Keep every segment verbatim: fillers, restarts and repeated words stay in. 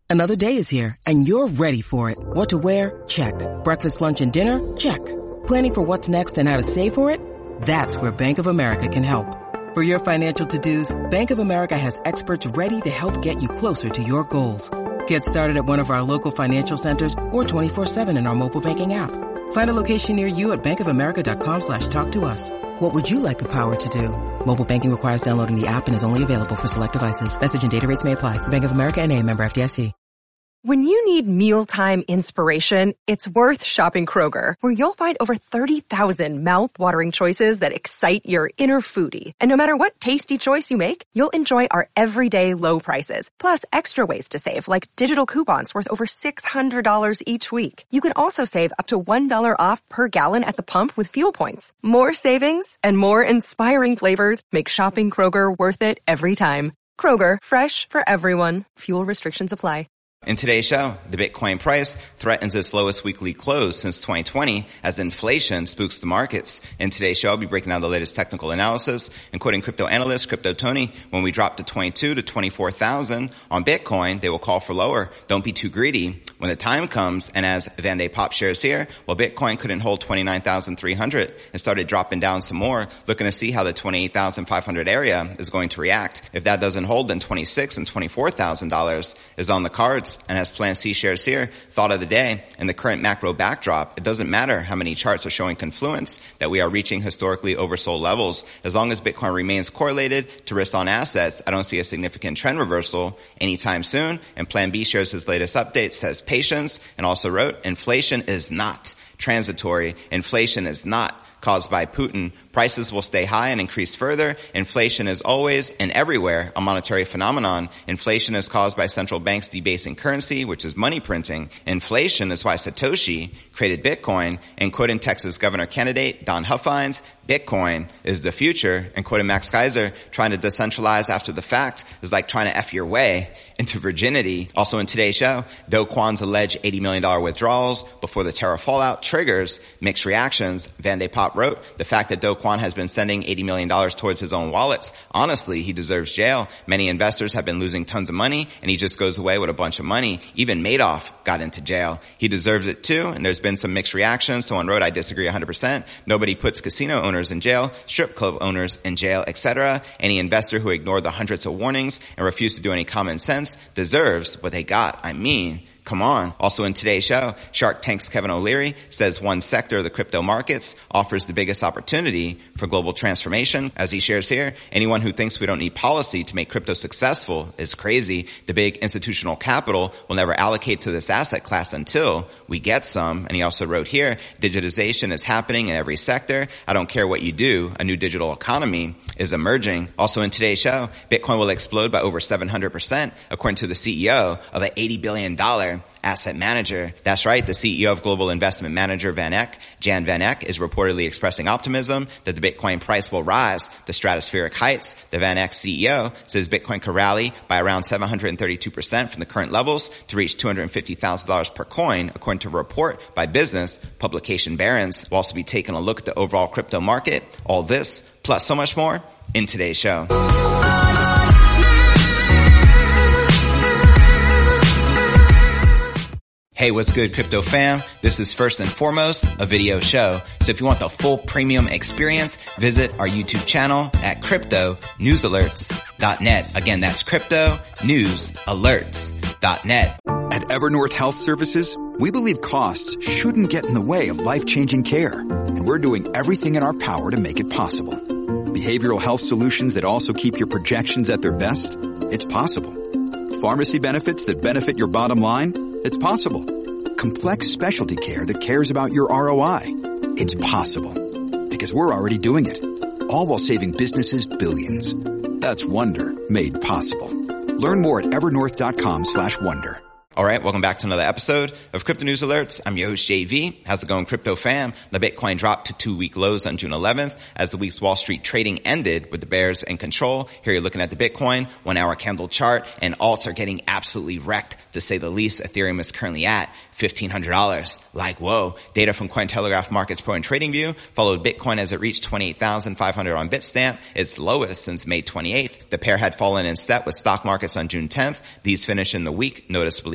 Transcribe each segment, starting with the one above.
Another day is here, and you're ready for it. What to wear? Check. Breakfast, lunch, and dinner? Check. Planning for what's next and how to save for it? That's where Bank of America can help. For your financial to-dos, Bank of America has experts ready to help get you closer to your goals. Get started at one of our local financial centers or twenty-four seven in our mobile banking app. Find a location near you at bankofamerica.com slash talk to us. What would you like the power to do? Mobile banking requires downloading the app and is only available for select devices. Message and data rates may apply. Bank of America N A, member F D I C. When you need mealtime inspiration, it's worth shopping Kroger, where you'll find over thirty thousand mouth-watering choices that excite your inner foodie. And no matter what tasty choice you make, you'll enjoy our everyday low prices, plus extra ways to save, like digital coupons worth over six hundred dollars each week. You can also save up to one dollar off per gallon at the pump with fuel points. More savings and more inspiring flavors make shopping Kroger worth it every time. Kroger, fresh for everyone. Fuel restrictions apply. In today's show, the Bitcoin price threatens its lowest weekly close since twenty twenty as inflation spooks the markets. In today's show, I'll be breaking down the latest technical analysis and quoting crypto analyst Crypto Tony. When we drop to twenty-two to twenty-four thousand on Bitcoin, they will call for lower. Don't be too greedy. When the time comes, and as Vande Pop shares here, well, Bitcoin couldn't hold twenty-nine thousand three hundred and started dropping down some more, looking to see how the twenty-eight thousand five hundred area is going to react. If that doesn't hold, then twenty-six and twenty-four thousand dollars is on the cards. And as Plan C shares here, thought of the day, in the current macro backdrop, it doesn't matter how many charts are showing confluence that we are reaching historically oversold levels. As long as Bitcoin remains correlated to risk on assets, I don't see a significant trend reversal anytime soon. And Plan B shares his latest update, says patience, and also wrote, inflation is not transitory. Inflation is not caused by Putin. Prices will stay high and increase further. Inflation is always and everywhere a monetary phenomenon. Inflation is caused by central banks debasing currency, which is money printing. Inflation is why Satoshi created Bitcoin. And quoting Texas governor candidate Don Huffines, Bitcoin is the future. And quoting Max Kaiser, trying to decentralize after the fact is like trying to F your way into virginity. Also in today's show, Do Kwon's alleged eighty million dollars withdrawals before the Terra fallout triggers mixed reactions. Vande Pop wrote, the fact that Do Kwon has been sending eighty million dollars towards his own wallets, honestly, he deserves jail. Many investors have been losing tons of money, and he just goes away with a bunch of money. Even Madoff got into jail. He deserves it too, and there's been some mixed reactions. Someone wrote, I disagree one hundred percent. Nobody puts casino owners in jail, strip club owners in jail, et cetera. Any investor who ignored the hundreds of warnings and refused to do any common sense deserves what they got. I mean, come on. Also in today's show, Shark Tank's Kevin O'Leary says one sector of the crypto markets offers the biggest opportunity for global transformation. As he shares here, anyone who thinks we don't need policy to make crypto successful is crazy. The big institutional capital will never allocate to this asset class until we get some. And he also wrote here, digitization is happening in every sector. I don't care what you do. A new digital economy is emerging. Also in today's show, Bitcoin will explode by over seven hundred percent, according to the C E O of an eighty billion dollars asset manager. That's right, the C E O of global investment manager Van Eck, Jan Van Eck, is reportedly expressing optimism that the Bitcoin price will rise to stratospheric heights. The Van Eck C E O says Bitcoin could rally by around seven hundred thirty-two percent from the current levels to reach two hundred fifty thousand dollars per coin, according to a report by business publication Barron's. We'll also be taking a look at the overall crypto market. All this, plus so much more, in today's show. Hey, what's good, crypto fam? This is first and foremost a video show. So if you want the full premium experience, visit our YouTube channel at crypto news alerts dot net. Again, that's crypto news alerts dot net. At Evernorth Health Services, we believe costs shouldn't get in the way of life-changing care, and we're doing everything in our power to make it possible. Behavioral health solutions that also keep your projections at their best? It's possible. Pharmacy benefits that benefit your bottom line? It's possible. Complex specialty care that cares about your R O I? It's possible. Because we're already doing it. All while saving businesses billions. That's Wonder made possible. Learn more at evernorth.com slash wonder. All right, welcome back to another episode of Crypto News Alerts. I'm your host, J V. How's it going, crypto fam? The Bitcoin dropped to two-week lows on June eleventh as the week's Wall Street trading ended with the bears in control. Here you're looking at the Bitcoin one-hour candle chart, and alts are getting absolutely wrecked, to say the least. Ethereum is currently at fifteen hundred dollars. Like, whoa. Data from Cointelegraph Markets Pro and TradingView followed Bitcoin as it reached twenty-eight thousand five hundred on Bitstamp, its lowest since May twenty-eighth. The pair had fallen in step with stock markets on June tenth. These finished in the week noticeably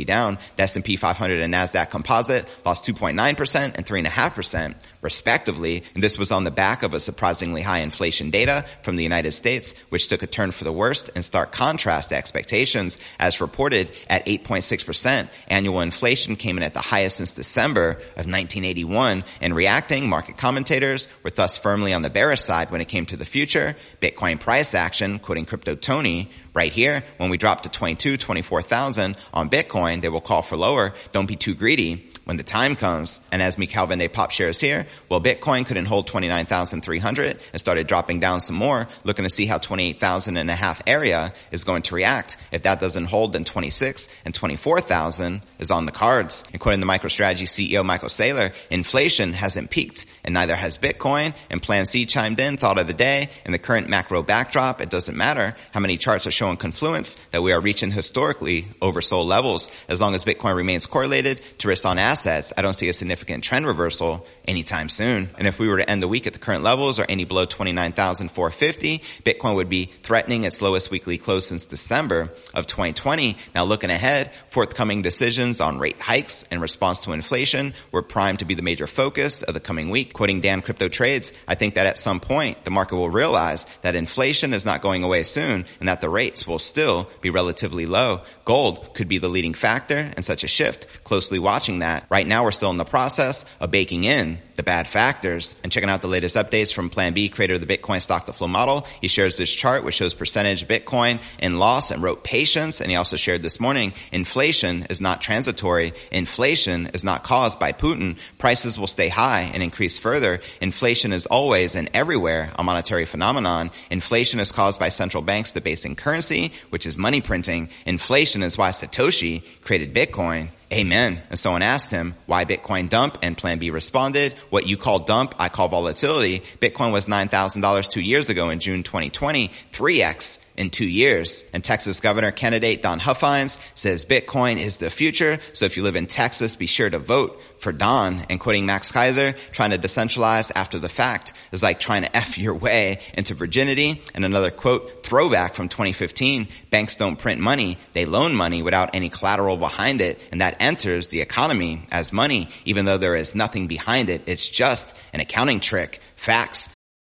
significantly down. The S and P five hundred and NASDAQ Composite lost two point nine percent and three point five percent respectively. And this was on the back of a surprisingly high inflation data from the United States, which took a turn for the worst in stark contrast to expectations. As reported at eight point six percent, annual inflation came in at the highest since December of nineteen eighty-one. And reacting, market commentators were thus firmly on the bearish side when it came to the future. Bitcoin price action, quoting Crypto Tony, right here, when we drop to twenty-two, twenty-four thousand on Bitcoin, they will call for lower. Don't be too greedy when the time comes. And as Mikhail Van de Popp shares here, well, Bitcoin couldn't hold twenty-nine thousand three hundred and started dropping down some more, looking to see how twenty-eight thousand and a half area is going to react. If that doesn't hold, then twenty-six and twenty-four thousand is on the cards. According to MicroStrategy C E O Michael Saylor, inflation hasn't peaked and neither has Bitcoin. And Plan C chimed in, thought of the day, in the current macro backdrop, it doesn't matter how many charts are showing confluence that we are reaching historically oversold levels. As long as Bitcoin remains correlated to risk on assets, I don't see a significant trend reversal anytime soon. And if we were to end the week at the current levels or any below twenty-nine thousand four hundred fifty, Bitcoin would be threatening its lowest weekly close since December of twenty twenty. Now looking ahead, forthcoming decisions on rate hikes in response to inflation were primed to be the major focus of the coming week. Quoting Dan Crypto Trades, I think that at some point the market will realize that inflation is not going away soon and that the rates will still be relatively low. Gold could be the leading factor in such a shift. Closely watching that. Right now we're still in the process of baking in the bad factors. And checking out the latest updates from Plan B, creator of the Bitcoin stock to flow model. He shares this chart which shows percentage Bitcoin in loss and wrote patience. And he also shared this morning, inflation is not transitory. Inflation is not caused by Putin. Prices will stay high and increase further. Inflation is always and everywhere a monetary phenomenon. Inflation is caused by central banks debasing currency, which is money printing. Inflation is why Satoshi created Bitcoin. Amen. And someone asked him, why Bitcoin dump? And Plan B responded, what you call dump, I call volatility. Bitcoin was nine thousand dollars two years ago in June twenty twenty, three X in two years. And Texas Governor candidate Don Huffines says Bitcoin is the future. So if you live in Texas, be sure to vote for Don. And quoting Max Kaiser, trying to decentralize after the fact is like trying to F your way into virginity. And another quote, throwback from twenty fifteen, banks don't print money. They loan money without any collateral behind it. And that enters the economy as money, even though there is nothing behind it. It's just an accounting trick. Facts.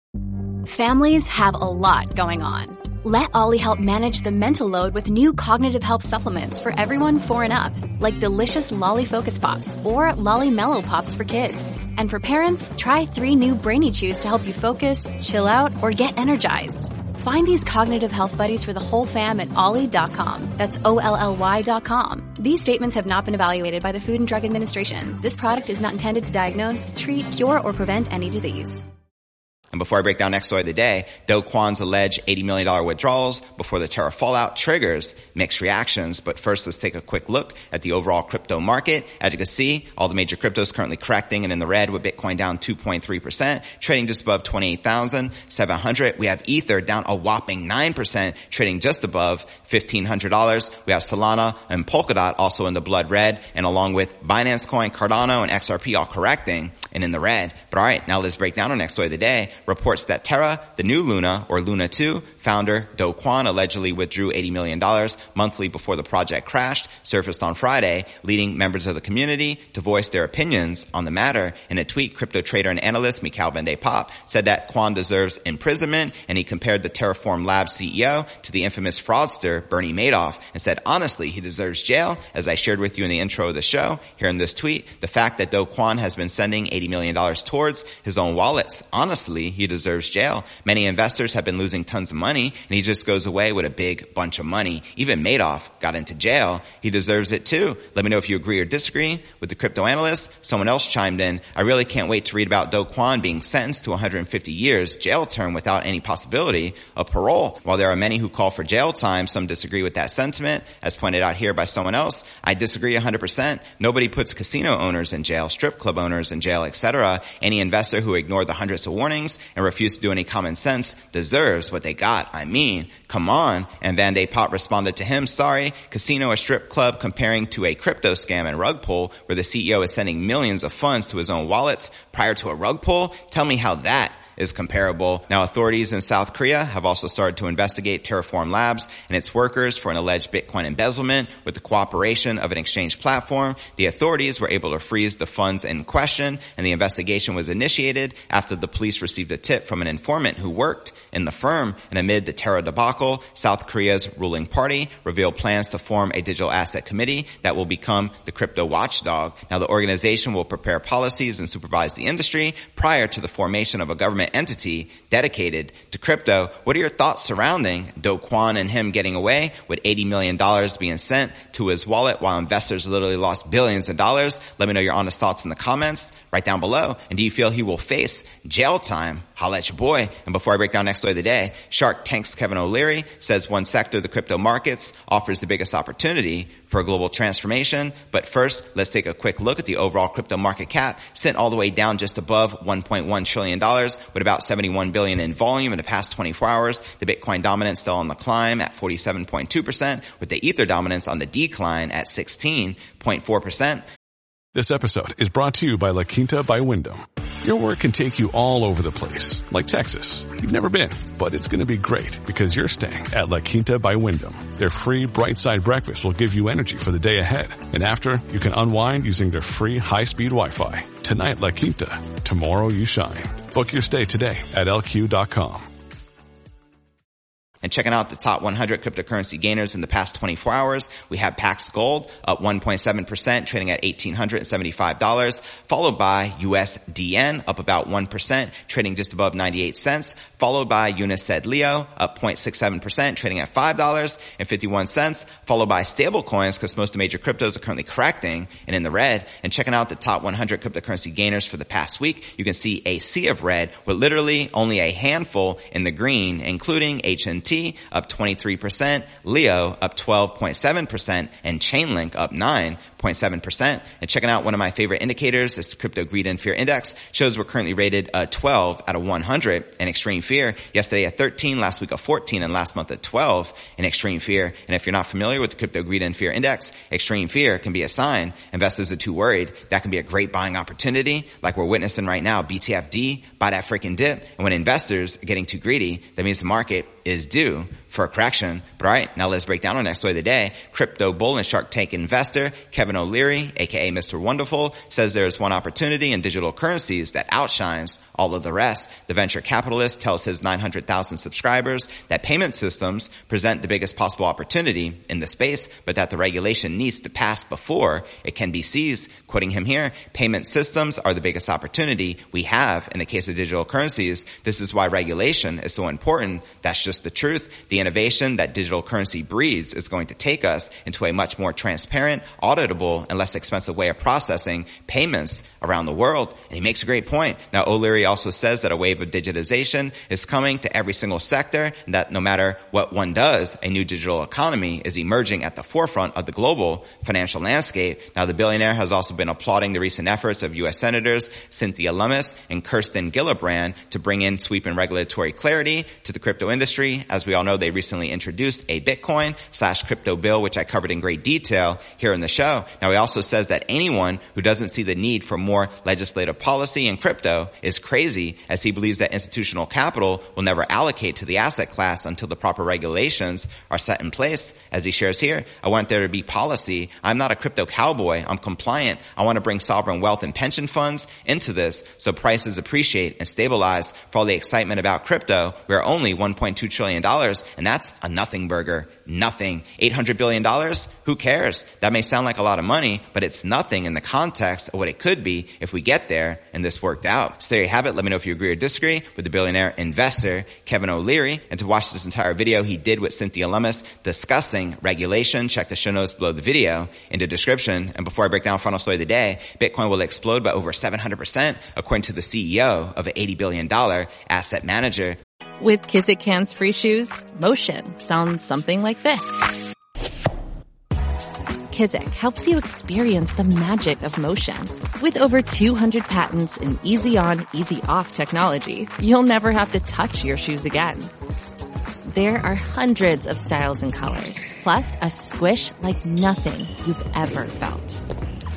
Families have a lot going on. Let Ollie help manage the mental load with new cognitive help supplements for everyone four and up, like delicious Lolly Focus Pops or Lolly Mellow Pops for kids. And for parents, try three new Brainy Chews to help you focus, chill out, or get energized. Find these cognitive health buddies for the whole fam at ollie dot com. That's O L L Y dot com. These statements have not been evaluated by the Food and Drug Administration. This product is not intended to diagnose, treat, cure, or prevent any disease. And before I break down next story of the day, Do Kwon's alleged eighty million dollars withdrawals before the Terra fallout triggers mixed reactions. But first, let's take a quick look at the overall crypto market. As you can see, all the major cryptos currently correcting and in the red, with Bitcoin down two point three percent, trading just above twenty-eight thousand seven hundred. We have Ether down a whopping nine percent, trading just above fifteen hundred dollars. We have Solana and Polkadot also in the blood red, and along with Binance Coin, Cardano, and X R P all correcting and in the red. But all right, now let's break down our next story of the day. Reports that Terra, the new Luna, or Luna two, founder Do Kwon allegedly withdrew eighty million dollars monthly before the project crashed, surfaced on Friday, leading members of the community to voice their opinions on the matter. In a tweet, crypto trader and analyst Mikhail Van de Popp said that Kwon deserves imprisonment, and he compared the Terraform Labs C E O to the infamous fraudster Bernie Madoff and said, honestly, he deserves jail. As I shared with you in the intro of the show, here in this tweet, the fact that Do Kwon has been sending eighty million dollars towards his own wallets, honestly, he deserves jail. Many investors have been losing tons of money, and he just goes away with a big bunch of money. Even Madoff got into jail. He deserves it too. Let me know if you agree or disagree with the crypto analyst. Someone else chimed in, I really can't wait to read about Do Kwon being sentenced to one hundred fifty years jail term without any possibility of parole. While there are many who call for jail time, some disagree with that sentiment. As pointed out here by someone else, I disagree one hundred percent. Nobody puts casino owners in jail, strip club owners in jail, et cetera. Any investor who ignored the hundreds of warnings and refused to do any common sense deserves what they got. I mean, come on. And Van de Popp responded to him, sorry, casino or strip club, comparing to a crypto scam and rug pull where the C E O is sending millions of funds to his own wallets prior to a rug pull. Tell me how that is comparable. Now, authorities in South Korea have also started to investigate Terraform Labs and its workers for an alleged Bitcoin embezzlement. With the cooperation of an exchange platform, the authorities were able to freeze the funds in question, and the investigation was initiated after the police received a tip from an informant who worked in the firm. And amid the Terra debacle, South Korea's ruling party revealed plans to form a digital asset committee that will become the crypto watchdog. Now, the organization will prepare policies and supervise the industry prior to the formation of a government entity dedicated to crypto. What are your thoughts surrounding Do Kwon and him getting away with eighty million dollars being sent to his wallet while investors literally lost billions of dollars? Let me know your honest thoughts in the comments right down below. And do you feel he will face jail time? Holla at your boy. And before I break down next story of the day, Shark Tank's Kevin O'Leary says one sector of the crypto markets offers the biggest opportunity for a global transformation. But first, let's take a quick look at the overall crypto market cap, sent all the way down just above one point one trillion dollars with about seventy-one billion dollars in volume in the past twenty-four hours. The Bitcoin dominance still on the climb at forty-seven point two percent, with the Ether dominance on the decline at sixteen point four percent. This episode is brought to you by La Quinta by Wyndham. Your work can take you all over the place, like Texas. You've never been, but it's going to be great because you're staying at La Quinta by Wyndham. Their free Bright Side breakfast will give you energy for the day ahead. And after, you can unwind using their free high-speed Wi-Fi. Tonight, La Quinta. Tomorrow, you shine. Book your stay today at L Q dot com. And checking out the top one hundred cryptocurrency gainers in the past twenty-four hours, we have Pax Gold up one point seven percent, trading at one thousand eight hundred seventy-five dollars, followed by U S D N up about one percent, trading just above ninety-eight cents, followed by Unised Leo up zero point six seven percent, trading at five dollars and fifty-one cents, followed by stablecoins because most of the major cryptos are currently correcting and in the red. And checking out the top one hundred cryptocurrency gainers for the past week, you can see a sea of red with literally only a handful in the green, including H N T up twenty-three percent, Leo up twelve point seven percent, and Chainlink up nine point seven percent. And checking out one of my favorite indicators, this Crypto Greed and Fear Index, shows we're currently rated a twelve out of one hundred in extreme fear. Yesterday at thirteen, last week at fourteen, and last month at twelve in extreme fear. And if you're not familiar with the Crypto Greed and Fear Index, extreme fear can be a sign investors are too worried. That can be a great buying opportunity, like we're witnessing right now. B T F D, buy that freaking dip. And when investors are getting too greedy, that means the market is due for a correction. But all right, now let's break down our next story of the day. Crypto bull and Shark Tank investor Kevin O'Leary, aka Mister Wonderful, says there is one opportunity in digital currencies that outshines all of the rest. The venture capitalist tells his nine hundred thousand subscribers that payment systems present the biggest possible opportunity in the space, but that the regulation needs to pass before it can be seized. Quoting him here, payment systems are the biggest opportunity we have in the case of digital currencies. This is why regulation is so important. That's just the truth. The innovation that digital currency breeds is going to take us into a much more transparent, auditable, and less expensive way of processing payments around the world. And he makes a great point. Now, O'Leary also says that a wave of digitization is coming to every single sector, and that no matter what one does, a new digital economy is emerging at the forefront of the global financial landscape. Now, the billionaire has also been applauding the recent efforts of U S Senators Cynthia Lummis and Kirsten Gillibrand to bring in sweeping regulatory clarity to the crypto industry. As we all know, they recently introduced a Bitcoin slash crypto bill, which I covered in great detail here in the show. Now, he also says that anyone who doesn't see the need for more legislative policy in crypto is crazy, as he believes that institutional capital will never allocate to the asset class until the proper regulations are set in place. As he shares here, I want there to be policy. I'm not a crypto cowboy. I'm compliant. I want to bring sovereign wealth and pension funds into this so prices appreciate and stabilize. For all the excitement about crypto, we're only one point two trillion dollars, and that's a nothing burger. Nothing. eight hundred billion dollars? Who cares? That may sound like a lot of money, but it's nothing in the context of what it could be if we get there and this worked out. So there you have it. Let me know if you agree or disagree with the billionaire investor Kevin O'Leary. And to watch this entire video he did with Cynthia Lummis discussing regulation, check the show notes below the video in the description. And before I break down final story of the day, Bitcoin will explode by over seven hundred percent, according to the C E O of an eighty billion dollars asset manager. With Kizik hands-free shoes, motion sounds something like this. Kizik helps you experience the magic of motion. With over two hundred patents and easy-on, easy-off technology, you'll never have to touch your shoes again. There are hundreds of styles and colors, plus a squish like nothing you've ever felt.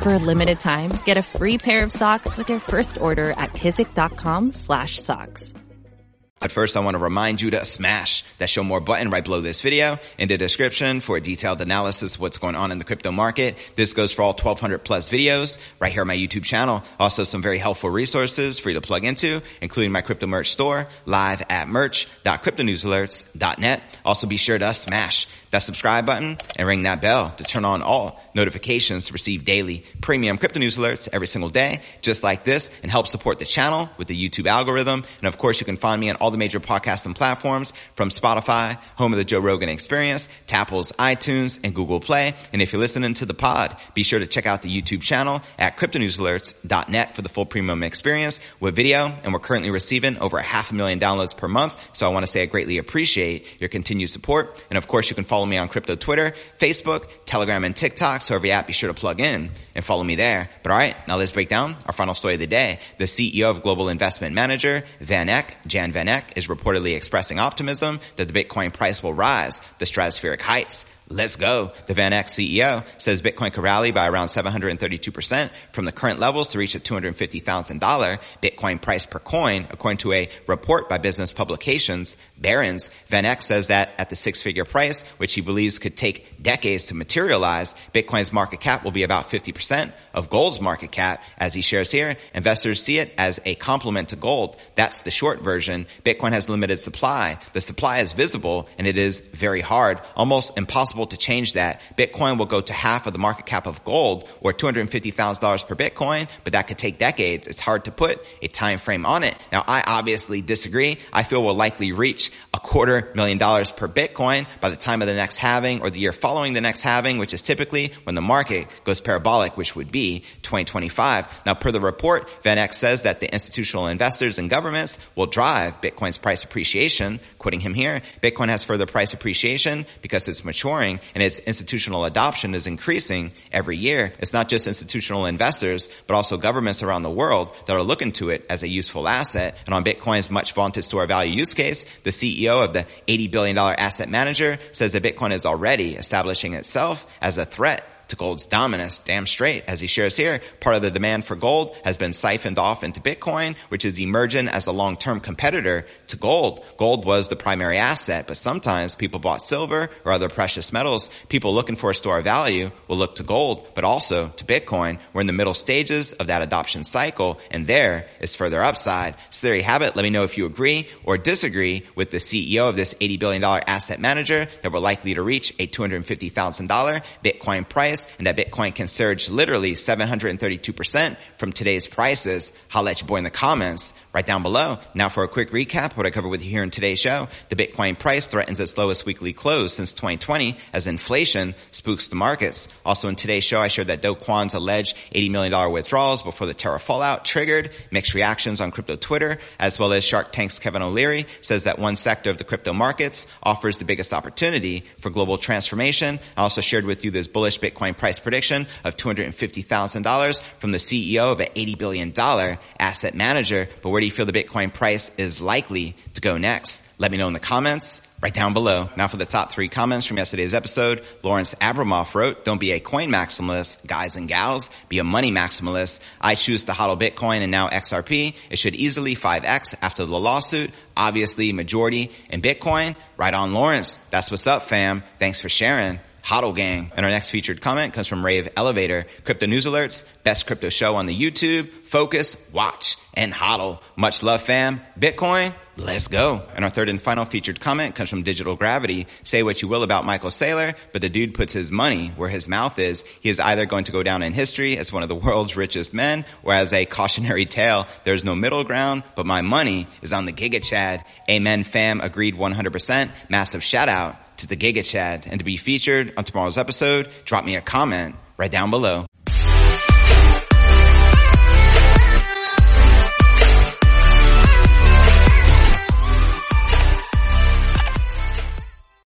For a limited time, get a free pair of socks with your first order at kizik.com slash socks. But first, I want to remind you to smash that show more button right below this video in the description for a detailed analysis of what's going on in the crypto market. This goes for all twelve hundred plus videos right here on my YouTube channel. Also, some very helpful resources for you to plug into, including my crypto merch store live at merch dot crypto news alerts dot net. Also, be sure to smash that subscribe button and ring that bell to turn on all notifications to receive daily premium crypto news alerts every single day, just like this, and help support the channel with the YouTube algorithm. And of course, you can find me on all the major podcasting platforms, from Spotify, home of the Joe Rogan Experience, to Apple's iTunes and Google Play. And if you're listening to the pod, be sure to check out the YouTube channel at crypto news alerts dot net for the full premium experience with video. And we're currently receiving over a half a million downloads per month. So I want to say I greatly appreciate your continued support. And of course, you can follow me on crypto Twitter, Facebook, Telegram, and TikTok. So every app, be sure to plug in and follow me there. But all right, now let's break down our final story of the day. The C E O of Global Investment Manager, Van Eck, Jan Van Eck, is reportedly expressing optimism that the Bitcoin price will rise to stratospheric heights. Let's go. The Van Eck C E O says Bitcoin could rally by around seven hundred thirty-two percent from the current levels to reach a two hundred fifty thousand dollars Bitcoin price per coin, according to a report by business publications Barron's. Van Eck says that at the six-figure price, which he believes could take decades to materialize, Bitcoin's market cap will be about fifty percent of gold's market cap. As he shares here, investors see it as a complement to gold. That's the short version. Bitcoin has limited supply. The supply is visible, and it is very hard, almost impossible to change that. Bitcoin will go to half of the market cap of gold, or two hundred fifty thousand dollars per Bitcoin, but that could take decades. It's hard to put a time frame on it. Now, I obviously disagree. I feel we'll likely reach a quarter million dollars per Bitcoin by the time of the next halving or the year following the next halving, which is typically when the market goes parabolic, which would be twenty twenty-five. Now, per the report, Van Eck says that the institutional investors and governments will drive Bitcoin's price appreciation. Quoting him here, Bitcoin has further price appreciation because it's maturing and its institutional adoption is increasing every year. It's not just institutional investors, but also governments around the world that are looking to it as a useful asset. And on Bitcoin's much vaunted store value use case, the C E O of the eighty billion dollars asset manager says that Bitcoin is already establishing itself as a threat to gold's dominance. Damn straight. As he shares here, part of the demand for gold has been siphoned off into Bitcoin, which is emerging as a long-term competitor to gold. Gold was the primary asset, but sometimes people bought silver or other precious metals. People looking for a store of value will look to gold, but also to Bitcoin. We're in the middle stages of that adoption cycle, and there is further upside. So there you have it. Let me know if you agree or disagree with the C E O of this eighty billion dollars asset manager that we're likely to reach a two hundred fifty thousand dollars Bitcoin price, and that Bitcoin can surge literally seven hundred thirty-two percent from today's prices. Holla at your boy in the comments right down below. Now for a quick recap of what I covered with you here in today's show. The Bitcoin price threatens its lowest weekly close since twenty twenty as inflation spooks the markets. Also in today's show, I shared that Do Kwon's alleged eighty million dollars withdrawals before the Terra fallout triggered mixed reactions on crypto Twitter, as well as Shark Tank's Kevin O'Leary says that one sector of the crypto markets offers the biggest opportunity for global transformation. I also shared with you this bullish Bitcoin price prediction of two hundred fifty thousand dollars from the C E O of an eighty billion dollars asset manager. But where do you feel the Bitcoin price is likely to go next? Let me know in the comments right down below. Now for the top three comments from yesterday's episode. Lawrence Abramoff wrote, "Don't be a coin maximalist, guys and gals. Be a money maximalist. I choose to hodl Bitcoin and now X R P. It should easily five X after the lawsuit. Obviously, majority in Bitcoin." Right on, Lawrence. That's what's up, fam. Thanks for sharing. Hodl gang. And our next featured comment comes from Rave Elevator. Crypto News Alerts, best crypto show on the YouTube. Focus, watch, and hodl. Much love, fam. Bitcoin, let's go. And our third and final featured comment comes from Digital Gravity. Say what you will about Michael Saylor, but the dude puts his money where his mouth is. He is either going to go down in history as one of the world's richest men, or as a cautionary tale. There's no middle ground, but my money is on the Giga Chad. Amen, fam. Agreed one hundred percent. Massive shout out to the Giga Chad. And to be featured on tomorrow's episode, drop me a comment right down below.